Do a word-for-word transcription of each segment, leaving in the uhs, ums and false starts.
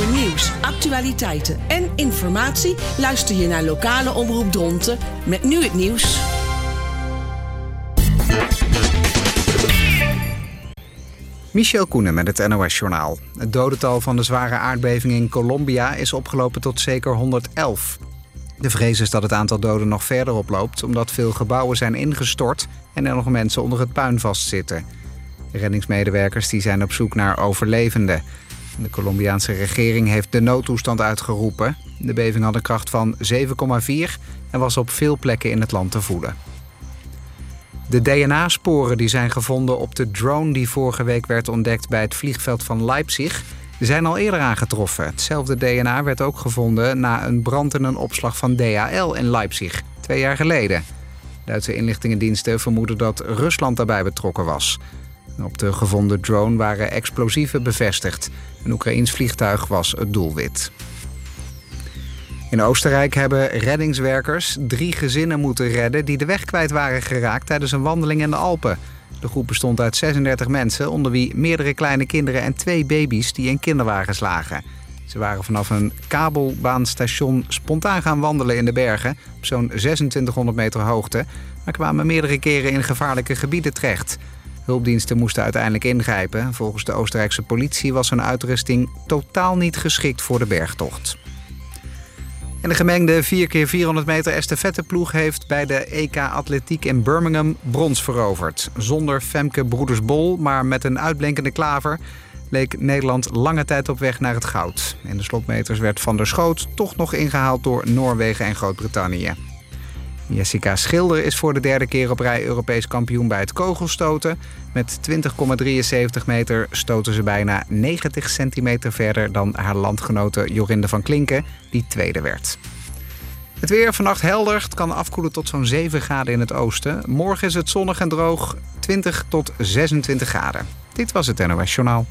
Voor nieuws, actualiteiten en informatie luister je naar lokale Omroep Dronten met nu het nieuws. Michel Koenen met het N O S-journaal. Het dodental van de zware aardbeving in Colombia is opgelopen tot zeker honderdelf. De vrees is dat het aantal doden nog verder oploopt, omdat veel gebouwen zijn ingestort en er nog mensen onder het puin vastzitten. De reddingsmedewerkers die zijn op zoek naar overlevenden. De Colombiaanse regering heeft de noodtoestand uitgeroepen. De beving had een kracht van zeven komma vier en was op veel plekken in het land te voelen. De D N A-sporen die zijn gevonden op de drone die vorige week werd ontdekt bij het vliegveld van Leipzig zijn al eerder aangetroffen. Hetzelfde D N A werd ook gevonden na een brand in een opslag van D H L in Leipzig, twee jaar geleden. Duitse inlichtingendiensten vermoeden dat Rusland daarbij betrokken was. Op de gevonden drone waren explosieven bevestigd. Een Oekraïens vliegtuig was het doelwit. In Oostenrijk hebben reddingswerkers drie gezinnen moeten redden die de weg kwijt waren geraakt tijdens een wandeling in de Alpen. De groep bestond uit zesendertig mensen, onder wie meerdere kleine kinderen en twee baby's die in kinderwagens lagen. Ze waren vanaf een kabelbaanstation spontaan gaan wandelen in de bergen op zo'n zesentwintighonderd meter hoogte, maar kwamen meerdere keren in gevaarlijke gebieden terecht. Hulpdiensten moesten uiteindelijk ingrijpen. Volgens de Oostenrijkse politie was hun uitrusting totaal niet geschikt voor de bergtocht. En de gemengde vier keer vierhonderd meter estafetteploeg heeft bij de E K Atletiek in Birmingham brons veroverd. Zonder Femke Broeders-Bol, maar met een uitblinkende klaver, leek Nederland lange tijd op weg naar het goud. In de slotmeters werd Van der Schoot toch nog ingehaald door Noorwegen en Groot-Brittannië. Jessica Schilder is voor de derde keer op rij Europees kampioen bij het kogelstoten. Met twintig komma drieënzeventig meter stoten ze bijna negentig centimeter verder dan haar landgenote Jorinde van Klinken, die tweede werd. Het weer vannacht helder. Het kan afkoelen tot zo'n zeven graden in het oosten. Morgen is het zonnig en droog, twintig tot zesentwintig graden. Dit was het N O S Journaal.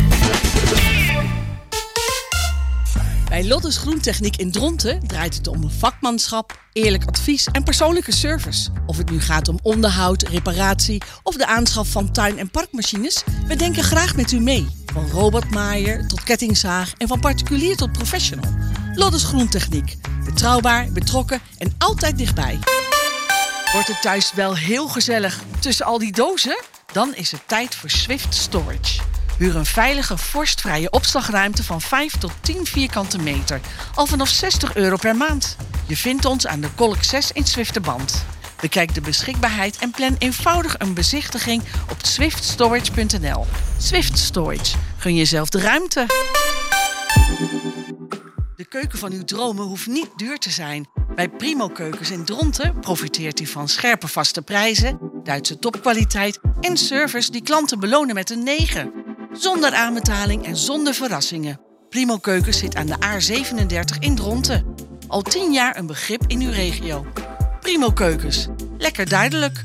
Bij Lottes Groentechniek in Dronten draait het om vakmanschap, eerlijk advies en persoonlijke service. Of het nu gaat om onderhoud, reparatie of de aanschaf van tuin- en parkmachines, we denken graag met u mee. Van robotmaaier tot kettingzaag en van particulier tot professional. Lottes Groentechniek. Betrouwbaar, betrokken en altijd dichtbij. Wordt het thuis wel heel gezellig tussen al die dozen? Dan is het tijd voor Swift Storage. Huur een veilige, vorstvrije opslagruimte van vijf tot tien vierkante meter. Al vanaf zestig euro per maand. Je vindt ons aan de Kolk zes in Zwifterband. Bekijk de beschikbaarheid en plan eenvoudig een bezichtiging op swift storage punt n l. Swift Storage. Gun jezelf de ruimte. De keuken van uw dromen hoeft niet duur te zijn. Bij Primo Keukens in Dronten profiteert u van scherpe vaste prijzen, Duitse topkwaliteit en service die klanten belonen met een negen. Zonder aanbetaling en zonder verrassingen. Primo Keukens zit aan de A zevenendertig in Dronten. Al tien jaar een begrip in uw regio. Primo Keukens. Lekker duidelijk.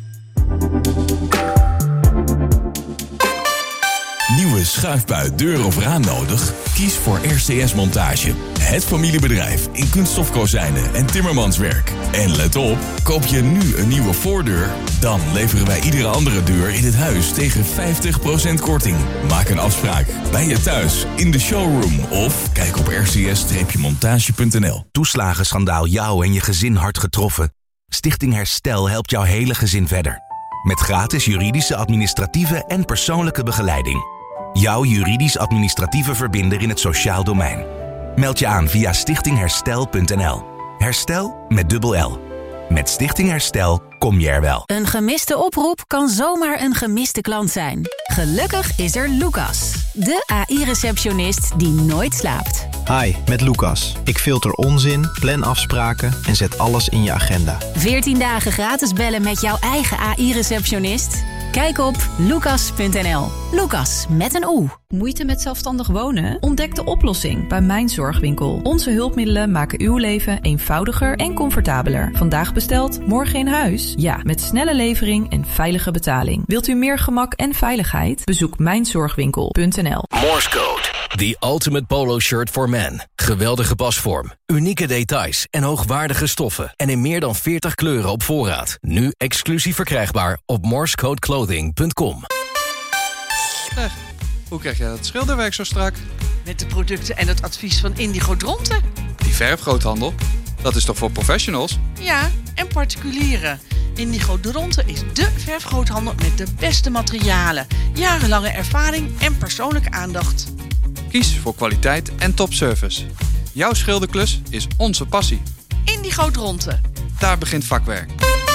Nieuwe schuifbui, deur of raam nodig? Kies voor R C S Montage. Het familiebedrijf in kunststofkozijnen en timmermanswerk. En let op, koop je nu een nieuwe voordeur, dan leveren wij iedere andere deur in het huis tegen vijftig procent korting. Maak een afspraak bij je thuis, in de showroom of kijk op r c s montage punt n l. Toeslagenschandaal jou en je gezin hard getroffen? Stichting Herstel helpt jouw hele gezin verder. Met gratis juridische, administratieve en persoonlijke begeleiding. Jouw juridisch-administratieve verbinder in het sociaal domein. Meld je aan via stichting herstel punt n l. Herstel met dubbel L. Met Stichting Herstel kom je er wel. Een gemiste oproep kan zomaar een gemiste klant zijn. Gelukkig is er Lucas, de A I-receptionist die nooit slaapt. Hi, met Lucas. Ik filter onzin, plan afspraken en zet alles in je agenda. veertien dagen gratis bellen met jouw eigen A I-receptionist? Kijk op lucas punt n l. Lucas met een O. Moeite met zelfstandig wonen? Ontdek de oplossing bij Mijn Zorgwinkel. Onze hulpmiddelen maken uw leven eenvoudiger en comfortabeler. Vandaag besteld, morgen in huis? Ja, met snelle levering en veilige betaling. Wilt u meer gemak en veiligheid? Bezoek mijn zorgwinkel punt n l. Morse Code. The ultimate polo shirt for men. Geweldige pasvorm, unieke details en hoogwaardige stoffen. En in meer dan veertig kleuren op voorraad. Nu exclusief verkrijgbaar op morsecodeclothing punt com. Eh, hoe krijg jij dat schilderwerk zo strak? Met de producten en het advies van Indigo Dronten. Die verfgroothandel, dat is toch voor professionals? Ja, en particulieren. Indigo Dronten is dé verfgroothandel met de beste materialen, jarenlange ervaring en persoonlijke aandacht. Kies voor kwaliteit en topservice. Jouw schilderklus is onze passie. Indigo Dronten. Daar begint vakwerk.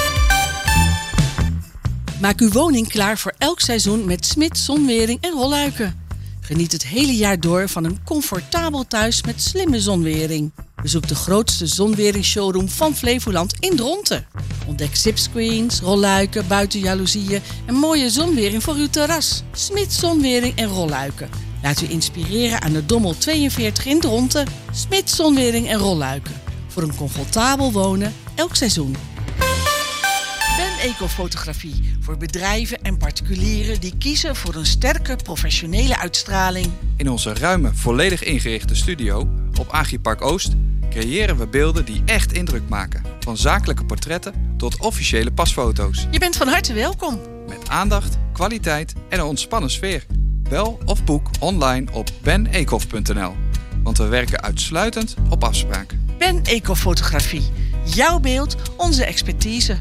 Maak uw woning klaar voor elk seizoen met Smits zonwering en rolluiken. Geniet het hele jaar door van een comfortabel thuis met slimme zonwering. Bezoek de grootste zonwering-showroom van Flevoland in Dronten. Ontdek zipscreens, rolluiken, buitenjaloezieën en mooie zonwering voor uw terras. Smits zonwering en rolluiken. Laat u inspireren aan de Dommel tweeënveertig in Dronten. Smits zonwering en rolluiken. Voor een comfortabel wonen elk seizoen. Ben Ecofotografie voor bedrijven en particulieren die kiezen voor een sterke professionele uitstraling. In onze ruime, volledig ingerichte studio op Agripark Oost creëren we beelden die echt indruk maken. Van zakelijke portretten tot officiële pasfoto's. Je bent van harte welkom. Met aandacht, kwaliteit en een ontspannen sfeer. Bel of boek online op ben ecof punt n l. Want we werken uitsluitend op afspraak. Ben Ecofotografie. Jouw beeld, onze expertise.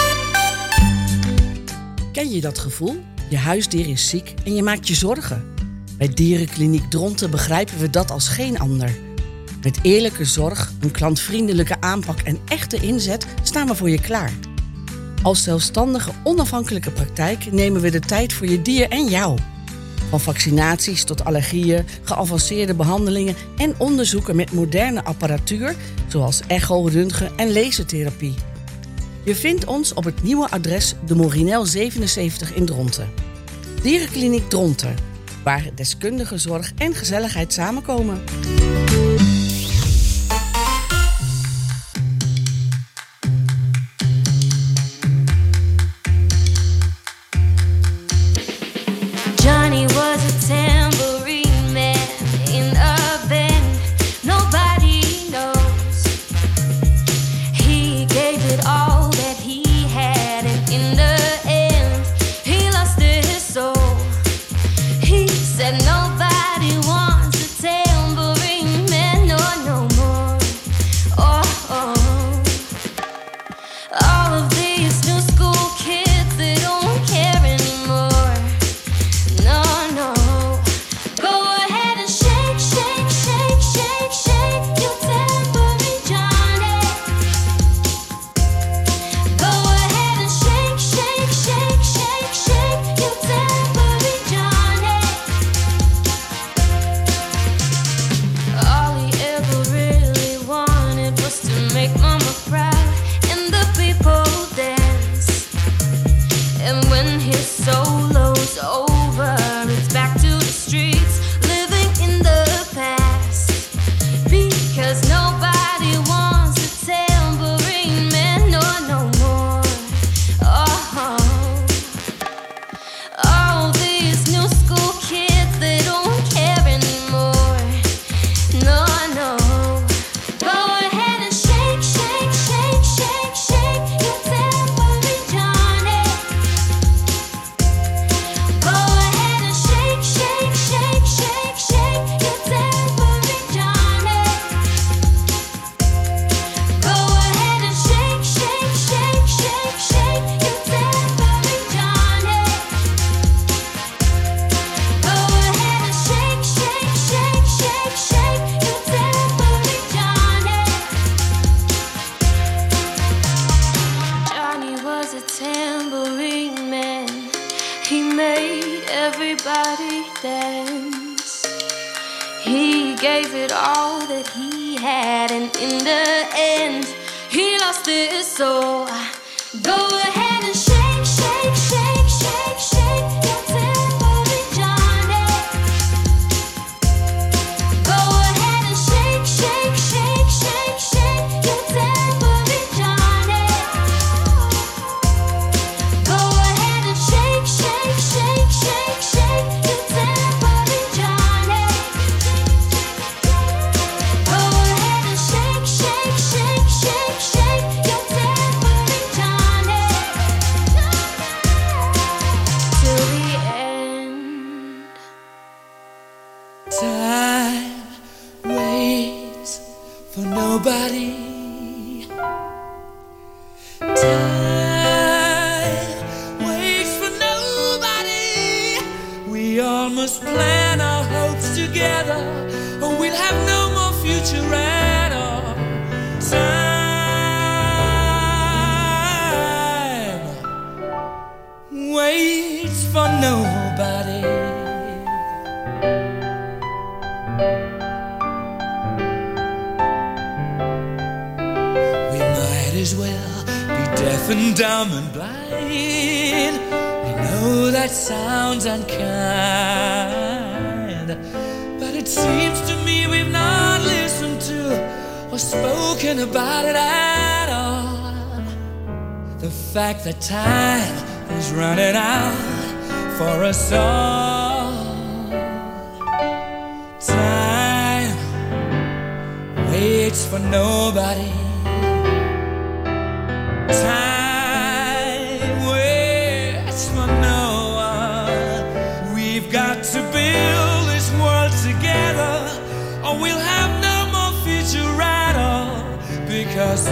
Ken je dat gevoel? Je huisdier is ziek en je maakt je zorgen. Bij Dierenkliniek Dronten begrijpen we dat als geen ander. Met eerlijke zorg, een klantvriendelijke aanpak en echte inzet staan we voor je klaar. Als zelfstandige, onafhankelijke praktijk nemen we de tijd voor je dier en jou. Van vaccinaties tot allergieën, geavanceerde behandelingen en onderzoeken met moderne apparatuur, zoals echo, röntgen en lasertherapie. Je vindt ons op het nieuwe adres de Morinel zevenenzeventig in Dronten. Dierenkliniek Dronten, waar deskundige zorg en gezelligheid samenkomen. Johnny was a tambourine man in a band nobody knows. He gave it all that he had, and in the end, he lost his soul. He said nobody wants a tambourine man, no, no more. Oh, oh. All of these new school kids, they don't care anymore. No, no. Go ahead and shake, shake, shake, shake, shake your tambourine, Johnny. Go ahead and shake, shake, shake, shake, shake your tambourine, Johnny. All he ever really wanted was to make Mama proud and the people dance. And when his solo's over, it's back to the streets, living in the past. Because nobody wants a tambourine man, no, no more. Oh, all these new school kids, they don't care anymore. No, no. Go ahead and shake, shake, shake, shake, shake your tambourine, Johnny. Go ahead and shake, shake, shake, shake, shake your tambourine, Johnny. Go ahead and shake, shake, shake, shake, shake your tambourine, Johnny. Go ahead and shake, shake, shake, shake, shake your tambourine, Johnny. Johnny was a tambourine man. He made everybody dance. He gave it all that he had, and in the end, he lost his soul. Go ahead and shake, shake, shake, shake, shake your tambourine, Johnny. Go ahead and shake, shake, shake, shake, shake your tambourine, Johnny. Go ahead and shake, shake, shake, shake, shake your tambourine, Johnny. Go ahead and shake, shake, shake, shake, shake your tambourine, Johnny. Till the end. Time for nobody. Time waits for nobody. We all must plan our hopes together, or we'll have no more future at all. Time waits for nobody. We might as well be deaf and dumb and blind. I know that sounds unkind, but it seems to me we've not listened to or spoken about it at all. The fact that time is running out for us all. Time waits for nobody. Time waits for no one. We've got to build this world together, or we'll have no more future at all. Because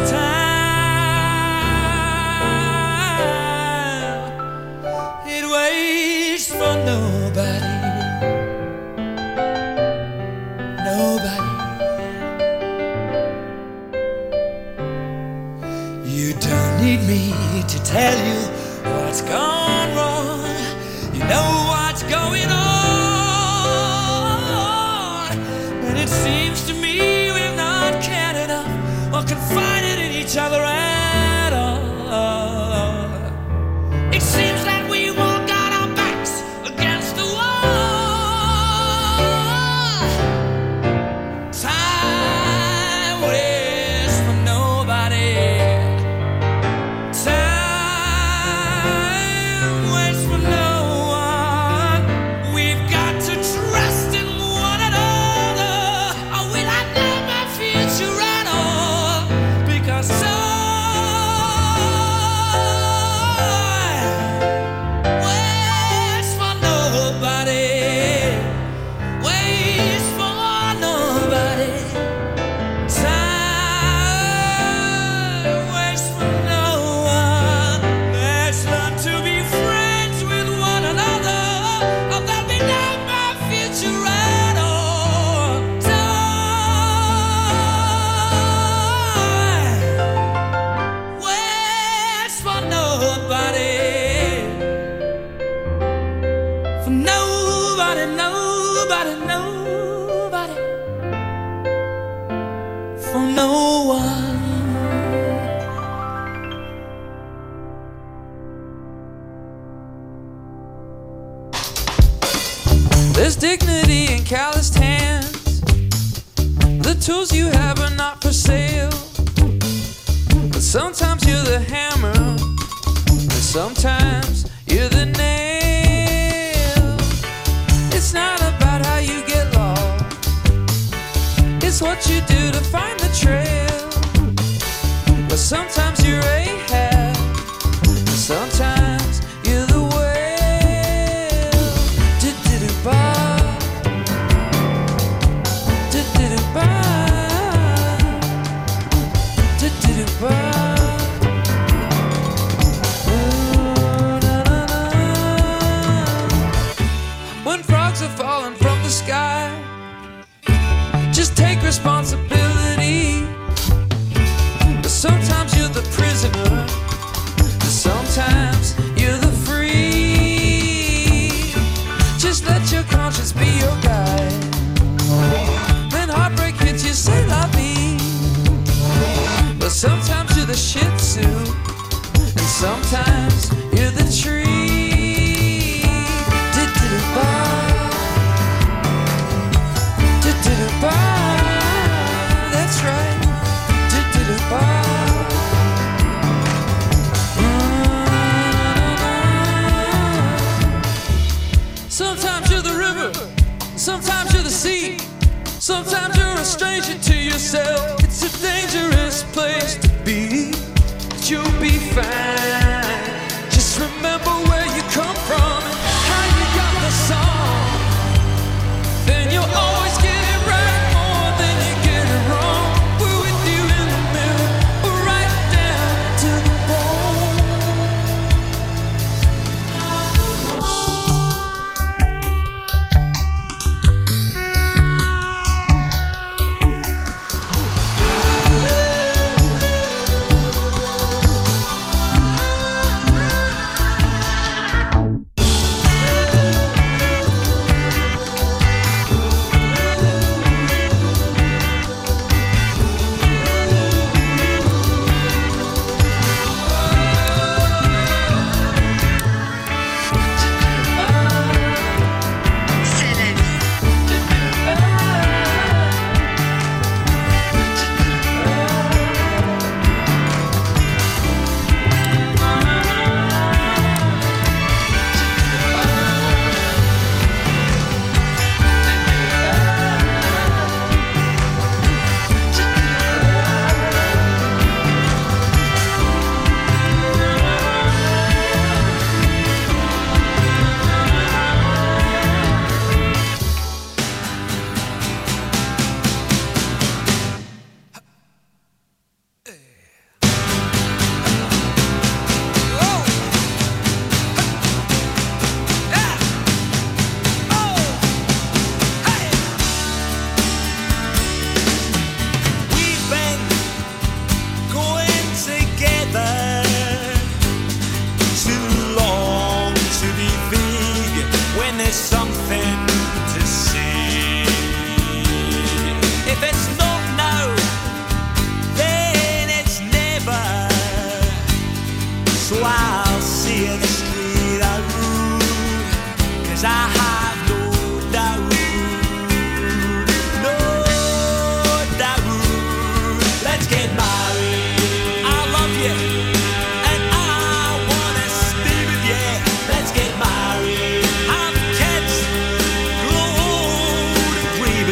time, it waits for nobody. Nobody. You don't need me to tell you what's gone wrong. You know what's going on. And it seems to me we've not cared enough or confided in each other at all. It seems that we walk on our backs against the wall. Time waits for nobody. Time waits for no one. We've got to trust in one another, or we'll have no more future at all. Because time waits for nobody. Waits for nobody. Time waits for no one. Let's learn to be friends with one another, or there'll be no more future at all. Time waits for nobody. For nobody, nobody, nobody. For no one. There's dignity in calloused hands. The tools you have are not for sale. But sometimes you're the hammer, and sometimes you're the nail. It's not about how you get lost, it's what you do to find the trail. But sometimes you're Ahab, and sometimes you're the whale. Do-do-do-ba, do-do-do-ba, do-do-do-ba. When frogs are falling from the sky, just take responsibility. But sometimes you're the prisoner, but sometimes you're the free. Just let your conscience be your guide. When heartbreak hits you, say la vie. But sometimes you're the shih tzu, and sometimes you're the tree. Do-do-do-ba, do-do-do-ba. That's right. Do-do-do-ba. Sometimes you're the river, sometimes you're the sea, sometimes you're a stranger to yourself. It's a dangerous place to be, but you'll be fine. Just remember where you come from and how you got the song. Then you'll always get it right more than you get it wrong. We're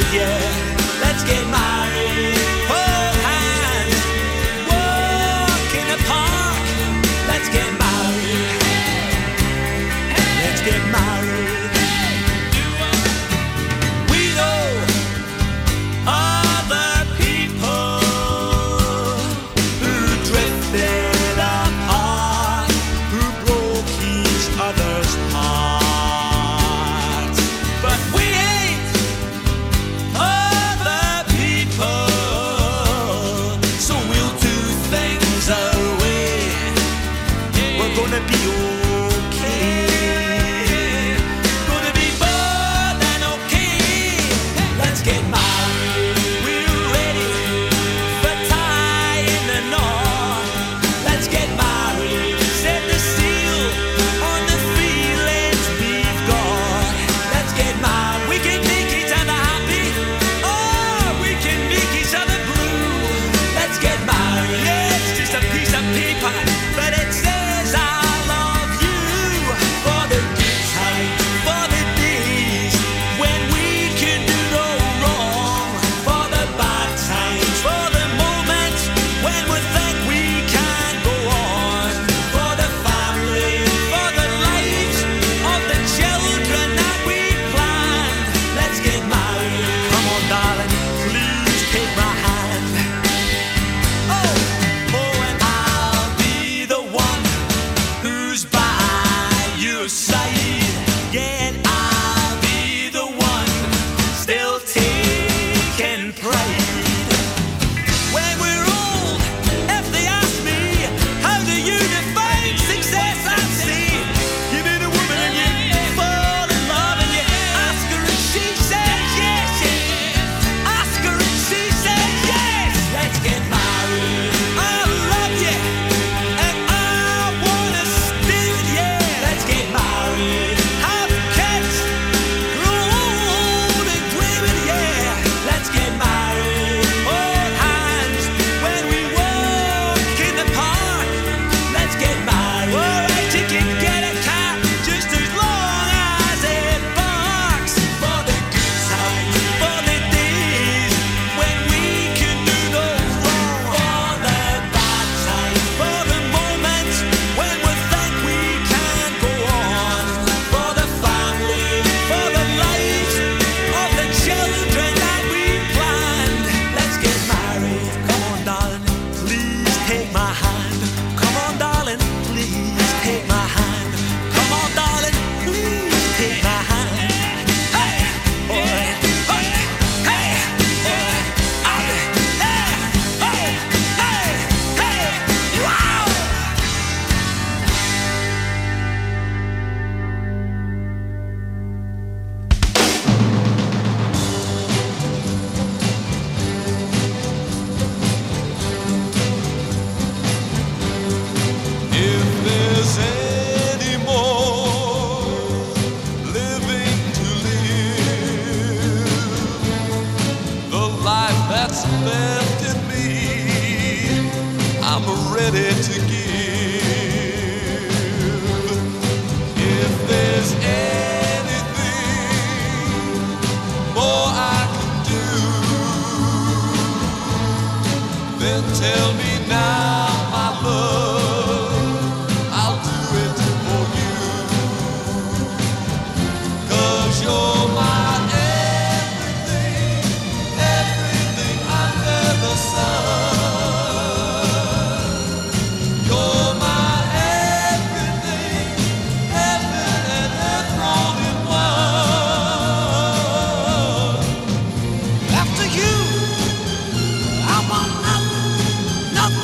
yeah. Let's get married. Hold hands, walk in the park. Let's get married. Let's get married. We know other people who drifted apart, who broke each other's hearts. But we ain't other people, so we'll do things our way. We're gonna be okay. Gonna be more than okay. Let's get married. We're ready for tying the knot. Let's get married. Set the seal on the feelings we've got. Let's get married. We can make each other happy, or we can make each other blue. Let's get married. Yeah, it's just a piece of paper, but it says I love you. For the good times, for the days when we can do no wrong. For the bad times, for the moments when we think we can't go on. For the family, for the lives of the children that we planned. Let's get married. Come on, darling, please take my hand. Oh, oh, and I'll be the one who's by your side. Yeah, and I'll be the one still taking pride. When we're old, if they ask me, how do you define success? I'd say, you meet a woman and you fall in love and you ask her and she says yes. Yeah. Ask her and she says yes. Let's get married. I love you and I wanna stay with you. Let's get married. Have kids, grow old and play with you. Let's get married. Hold hands when we walk in the park. Let's get married. Alright, you can get a cat just as long as it barks. For the good times, for the days when we can do no wrong. For the bad times, for the moments when we think we can't go on. For the family, for the lives of the children that we planned. Let's get married. Come on, darling, please take my hand. Come on, darling, please take my hand. Come on, darling, please take my hand. Hey, boy, hey, hey, boy, I'm hey, hey, hey, hey, wow. If there's any more living to live, the life that's left in me, I'm ready to give. If there's anything more I can do, then tell me now, my love, I'll do it for you. 'Cause you're my everything, everything under the sun. You're my everything, heaven and earth rolled in one. After you, I want nothing, nothing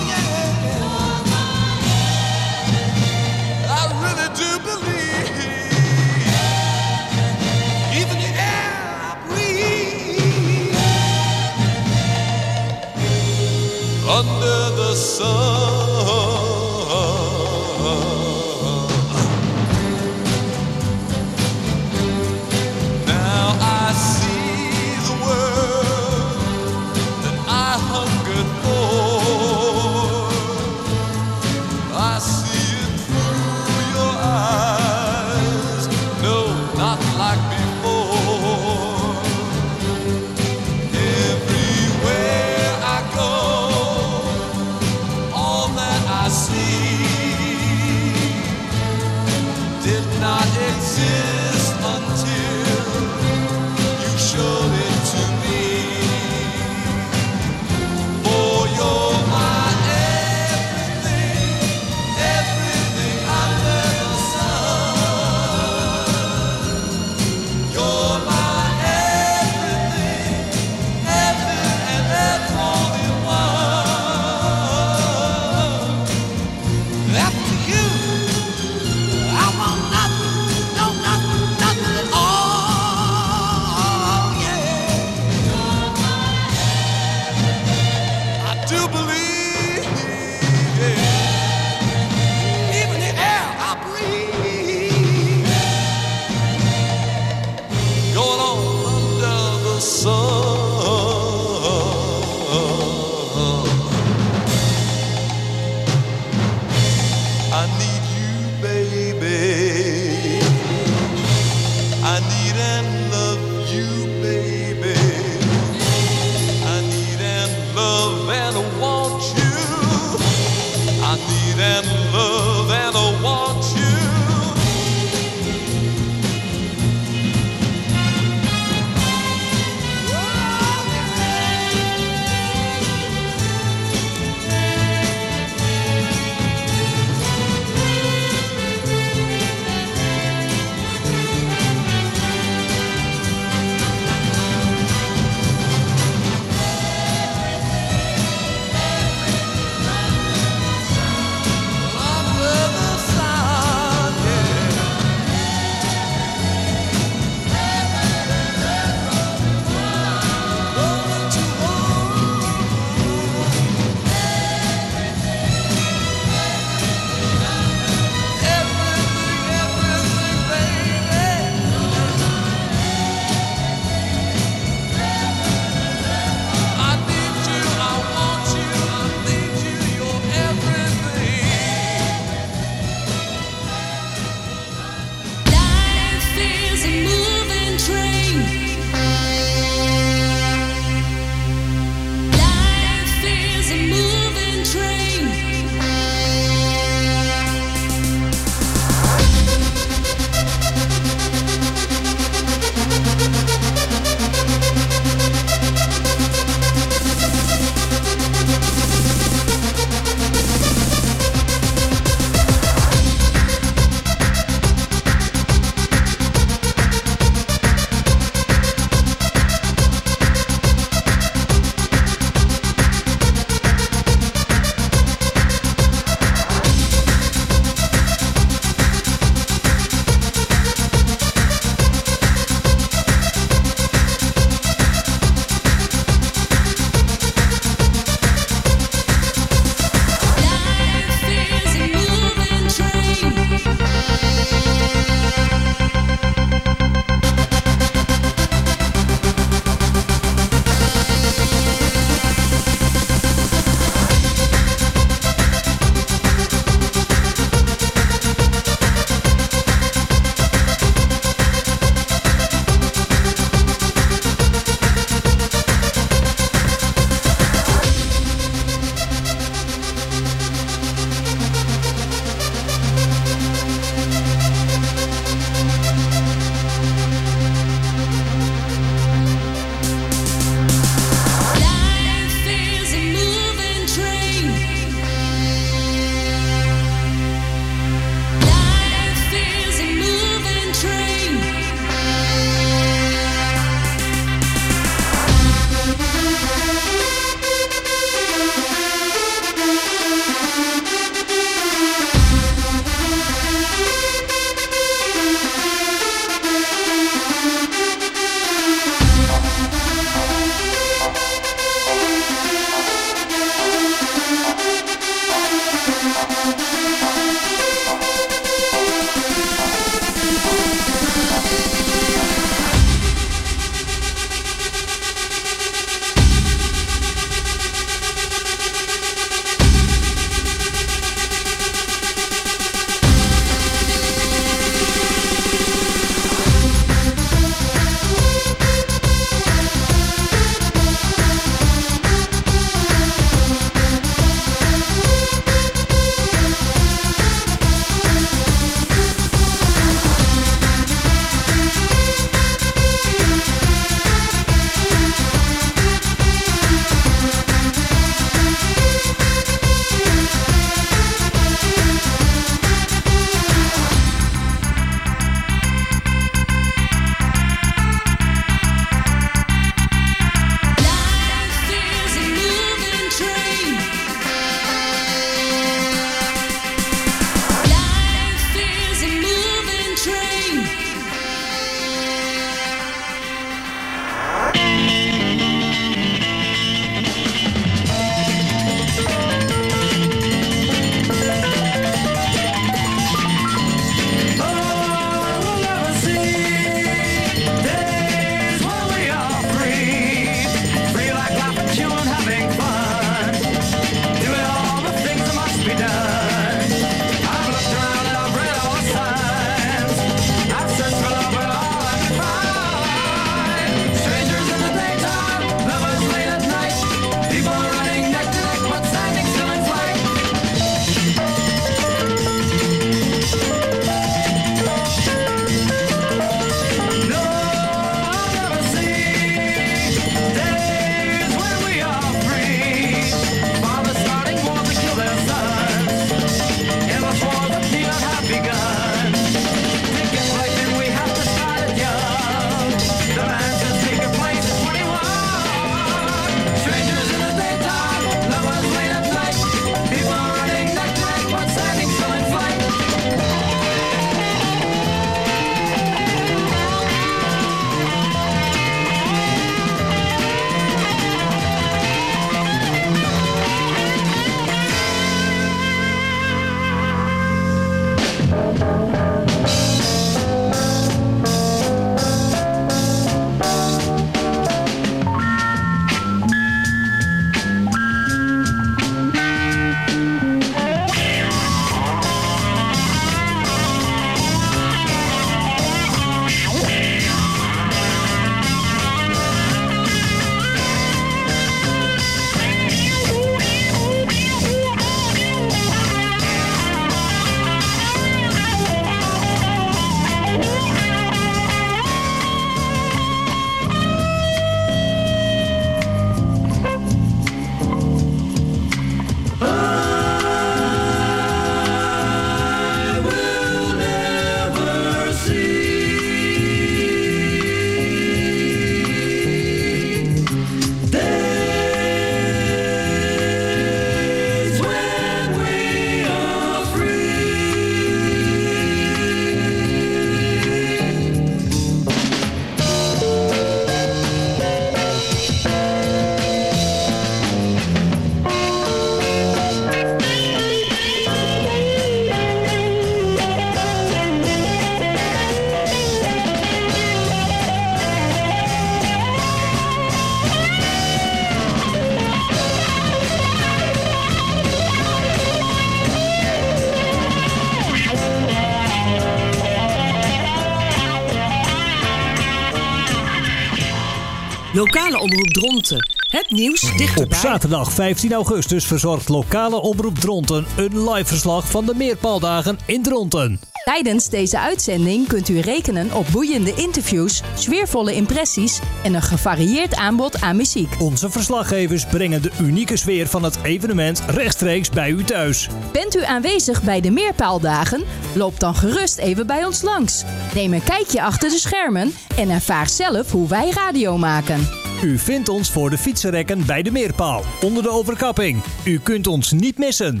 Lokale omroep Dronten. Het nieuws dichterbij. Op zaterdag vijftien augustus verzorgt lokale omroep Dronten een live verslag van de Meerpaaldagen in Dronten. Tijdens deze uitzending kunt u rekenen op boeiende interviews, sfeervolle impressies en een gevarieerd aanbod aan muziek. Onze verslaggevers brengen de unieke sfeer van het evenement rechtstreeks bij u thuis. Bent u aanwezig bij de Meerpaaldagen? Loop dan gerust even bij ons langs. Neem een kijkje achter de schermen en ervaar zelf hoe wij radio maken. U vindt ons voor de fietsenrekken bij de Meerpaal, onder de overkapping. U kunt ons niet missen.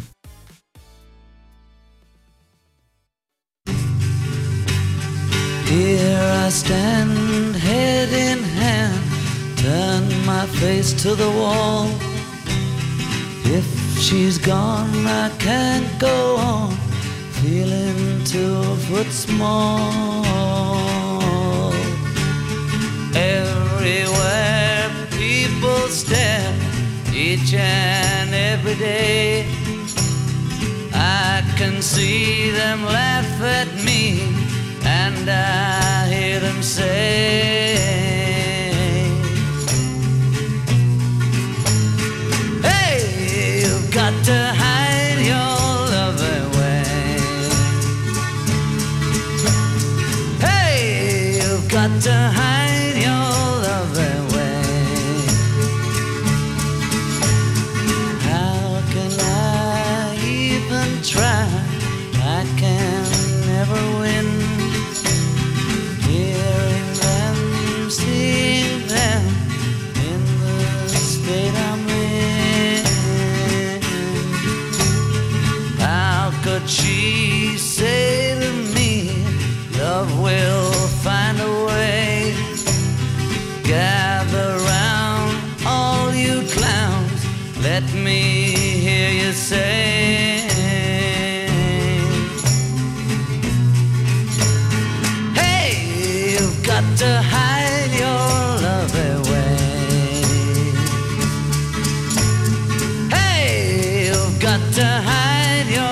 Here I stand, head in hand, turn my face to the wall. If she's gone, I can't go on, feeling two foot small. Everywhere people stare, each and every day. I can see them laugh at me, and I hear them say, hey, you've got to hide your love away. Hey, you've got to hide your love away. How can I even try? I can never win. She say to me, love will find a way. Gather round, all you clowns, let me hear you say, hey, you've got to hide your love away. Hey, you've got to hide your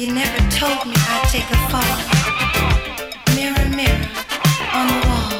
You never told me I'd take a fall. Mirror, mirror on the wall.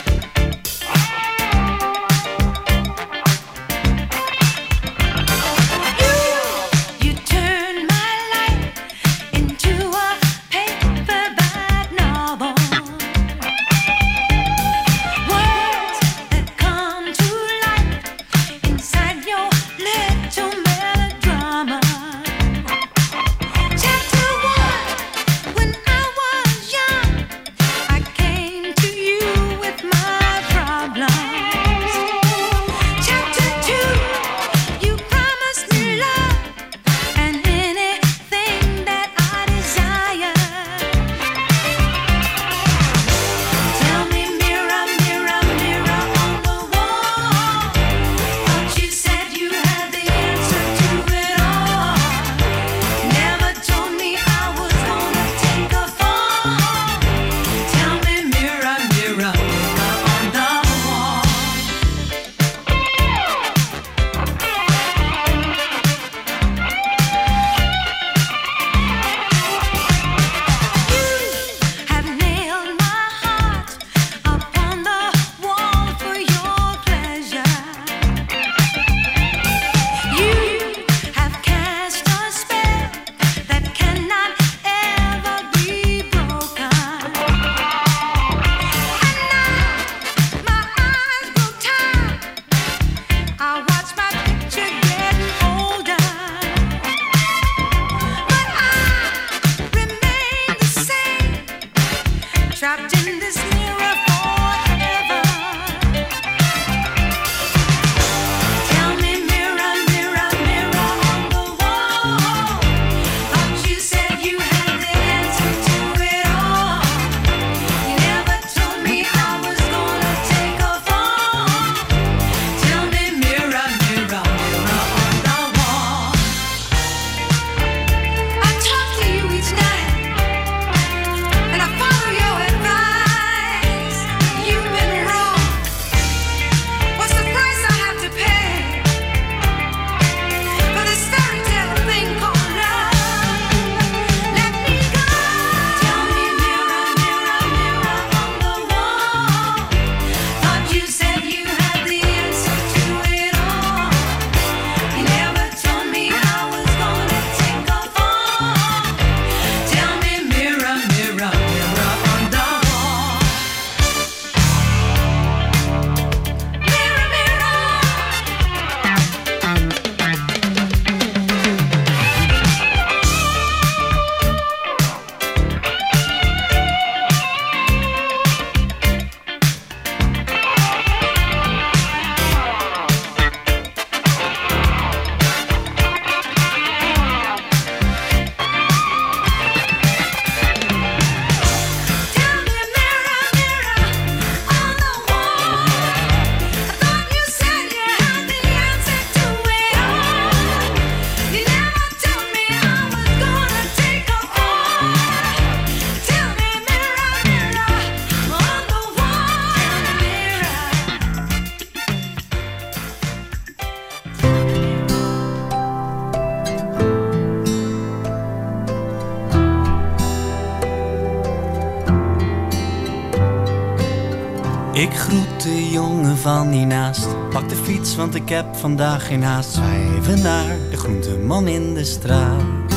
Ik groet de jongen van hiernaast. Pak de fiets, want ik heb vandaag geen haast. Zwaai even naar de groenteman in de straat.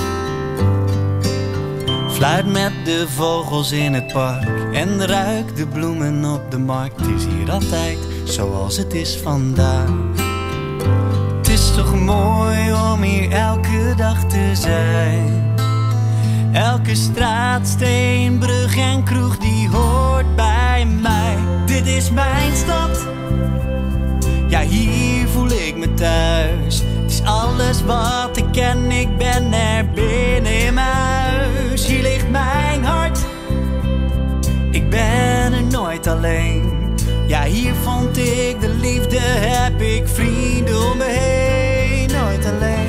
Fluit met de vogels in het park en ruik de bloemen op de markt. Het is hier altijd zoals het is vandaag. Het is toch mooi om hier elke dag te zijn. Elke straat, steen, brug en kroeg die hoort bij mij. Dit is mijn stad, ja hier voel ik me thuis. Het is alles wat ik ken, ik ben er binnen in mijn huis. Hier ligt mijn hart, ik ben er nooit alleen. Ja hier vond ik de liefde, heb ik vrienden om me heen. Nooit alleen.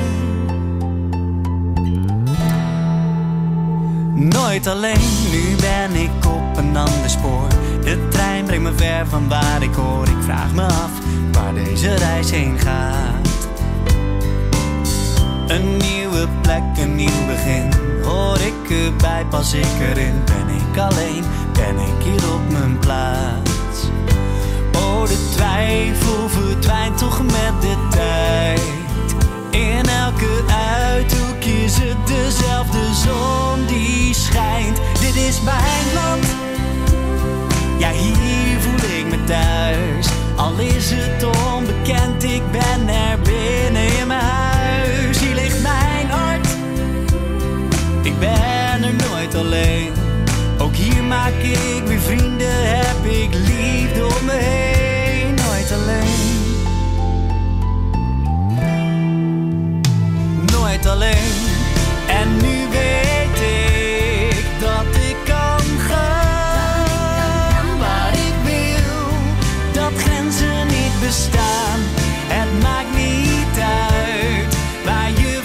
Nooit alleen, nu ben ik op een ander spoor. De trein brengt me ver van waar ik hoor. Ik vraag me af waar deze reis heen gaat. Een nieuwe plek, een nieuw begin. Hoor ik erbij, pas ik erin. Ben ik alleen, ben ik hier op mijn plaats. Oh, de twijfel verdwijnt toch met de tijd. In elke uithoek is het dezelfde zon die schijnt. Dit is mijn land, ja hier voel ik me thuis. Al is het onbekend, ik ben er binnen in mijn huis. Hier ligt mijn hart, ik ben er nooit alleen. Ook hier maak ik weer vrienden, heb ik liefde om me heen. Nooit alleen, nooit alleen. En nu weet ik dat ik kan gaan waar ik wil. Dat grenzen niet bestaan, het maakt niet uit waar je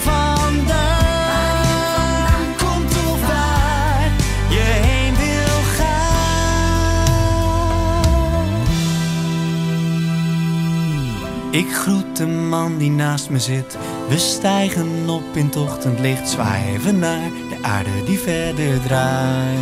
vandaan komt of waar je heen wil gaan. Ik groet de man die naast me zit. We stijgen op in het ochtendlicht, zwaaien we naar de aarde die verder draait.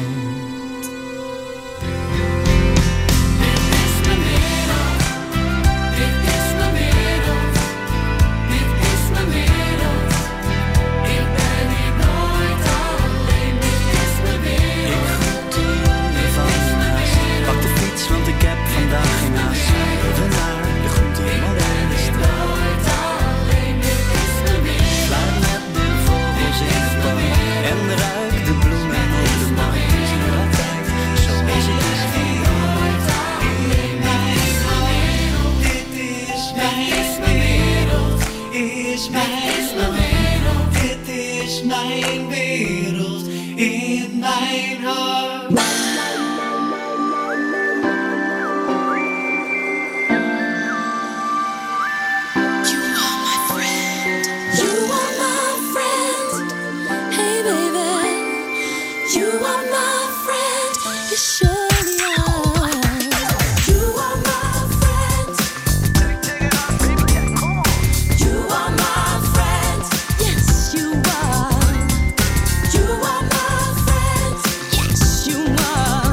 You are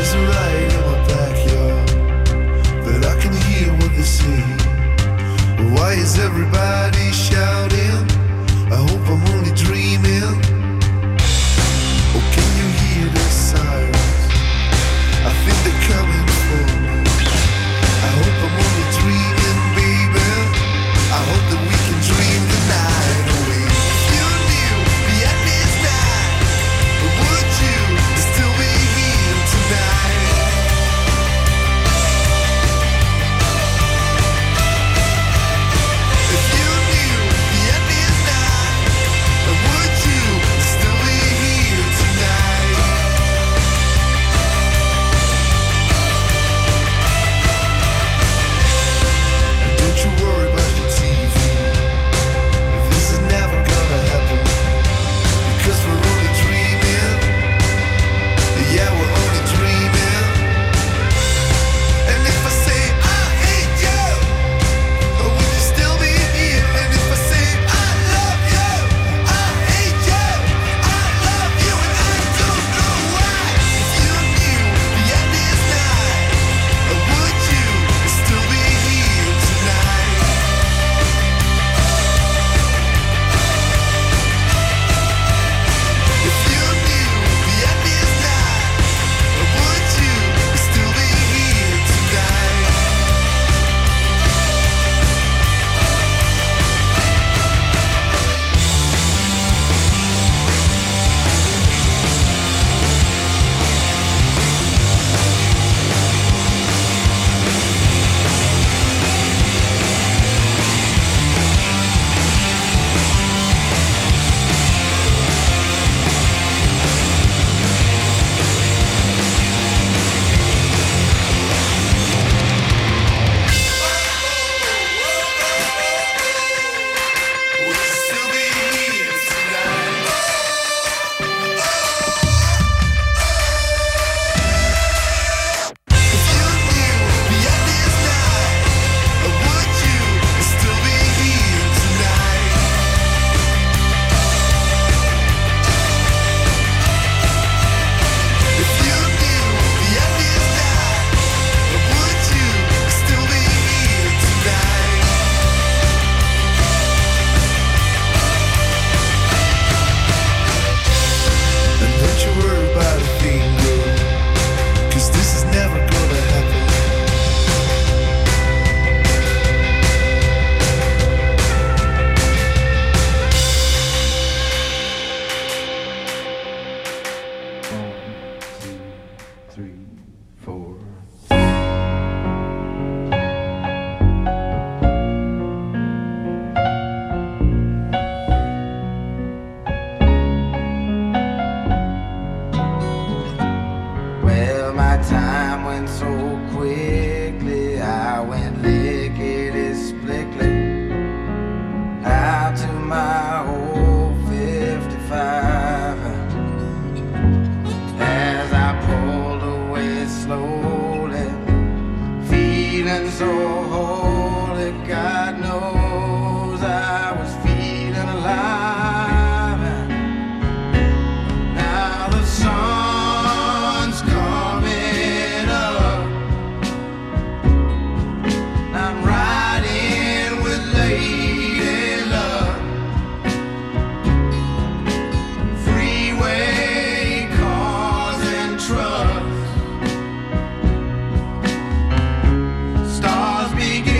There's a riot in my backyard, but I can hear what they say. Why is everybody shouting? I hope I'm only dreaming. Oh, can you hear the sirens? I think they're coming for me. I hope I'm only dreaming, baby. I hope that we can dream the night away. If you knew the end is nigh, would you still be here tonight? If you knew the end is nigh, would you still be here tonight? Don't you worry about your T V. This is never gonna happen, because we're only dreaming. Yeah, we're only dreaming. And if I say I hate you, would you still be here? And if I say I love you, I hate you, I love you, and I don't know why. If you knew the end is nigh, would you still be here tonight? If you knew the end is nigh, would you still be here tonight? Would you still be here tonight? If you knew the end is nigh, would you still be here tonight? If you knew the end is nigh, would you still be here tonight? And don't you worry about a thing, girl, 'cause this is never gonna happen. Three, four. Well, my time went so quickly, I went lickety-splickly out to my old fifty-five. As I pulled away slowly, feeling so holy, God knows I was feeling alive. Now the sun's coming up, I'm riding with Lady Luck. Freeway cars and trucks, stars begin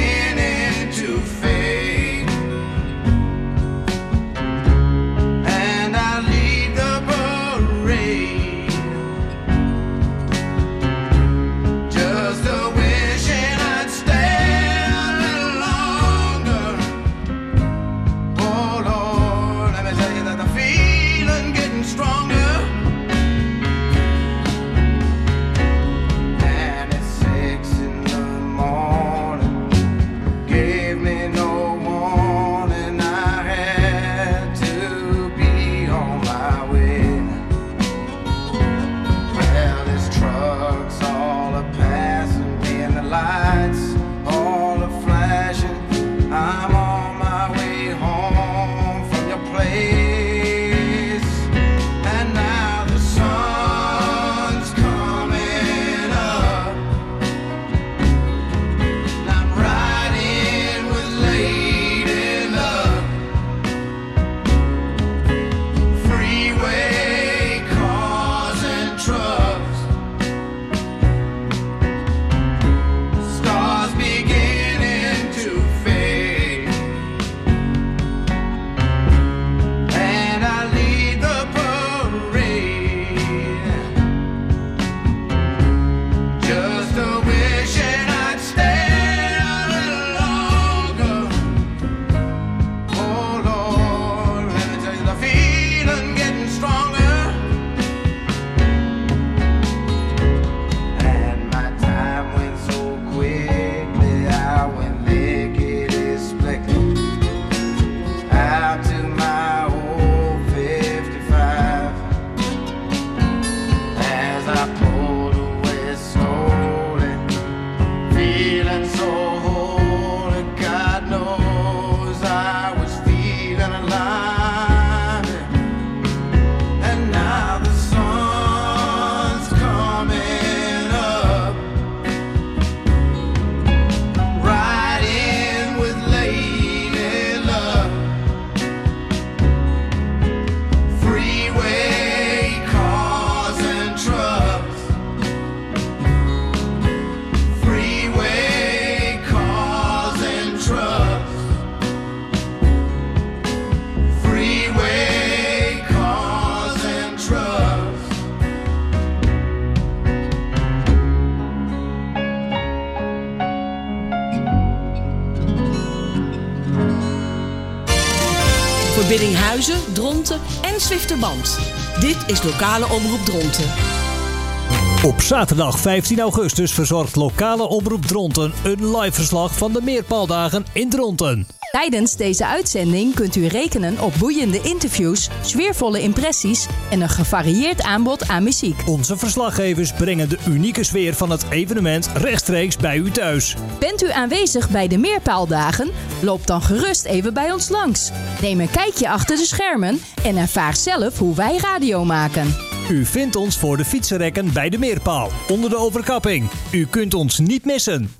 Biddinghuizen, Dronten en Zwifterband. Dit is lokale omroep Dronten. Op zaterdag vijftien augustus verzorgt lokale omroep Dronten een live verslag van de Meerpaaldagen in Dronten. Tijdens deze uitzending kunt u rekenen op boeiende interviews, sfeervolle impressies en een gevarieerd aanbod aan muziek. Onze verslaggevers brengen de unieke sfeer van het evenement rechtstreeks bij u thuis. Bent u aanwezig bij de Meerpaaldagen? Loop dan gerust even bij ons langs. Neem een kijkje achter de schermen en ervaar zelf hoe wij radio maken. U vindt ons voor de fietsenrekken bij de Meerpaal, onder de overkapping. U kunt ons niet missen.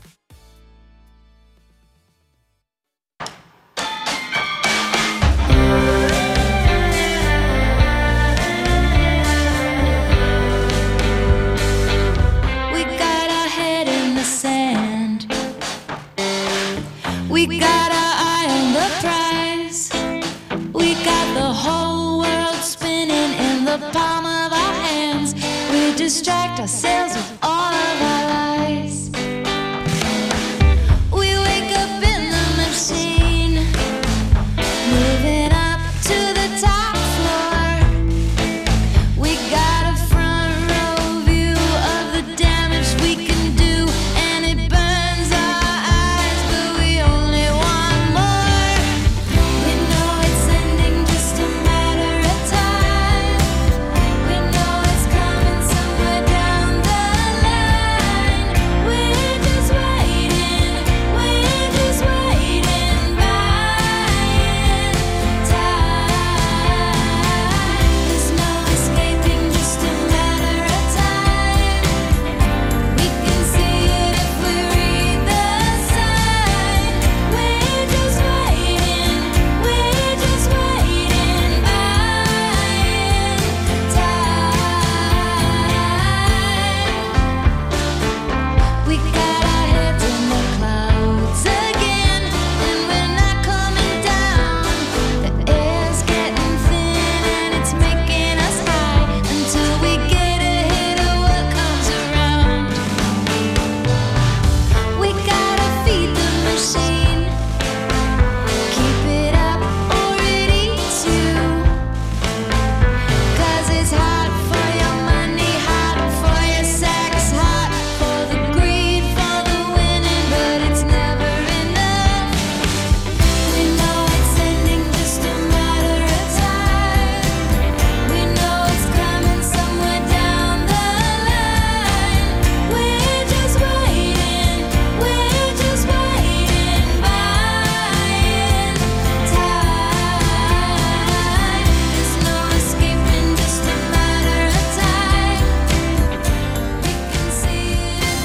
We got our eye on the prize. We got the whole world spinning in the palm of our hands. We distract ourselves